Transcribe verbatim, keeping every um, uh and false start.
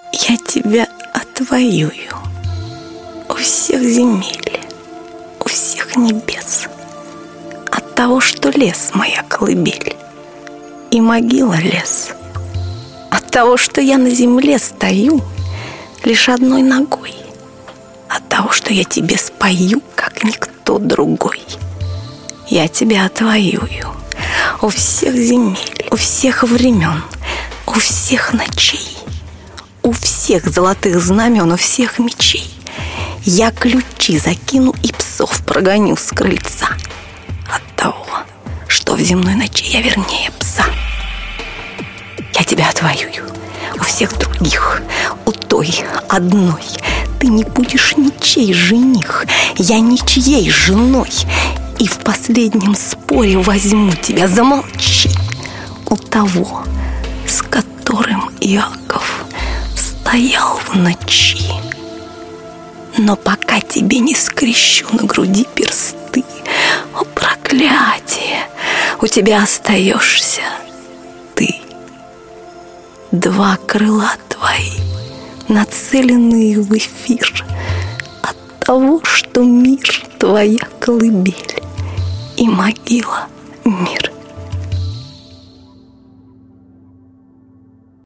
Я тебя отвоюю у всех земель, у всех небес, от того, что лес моя колыбель и могила лес, от того, что я на земле стою лишь одной ногой, от того, что я тебе спою, как никто другой. Я тебя отвоюю у всех земель, у всех времен, у всех ночей, у всех золотых знамен, у всех мечей. Я ключи закину и псов прогоню с крыльца от того, что в земной ночи я вернее пса. Я тебя отвоюю у всех других, у той одной. Ты не будешь ничей жених, я ничьей женой. И в последнем споре возьму тебя, замолчи, у того, с которым Иаков стоял в ночи. Но пока тебе не скрещу на груди персты, о, проклятие, у тебя остаешься ты. Два крыла твои, нацеленные в эфир, от того, что мир твоя колыбель и могила мир.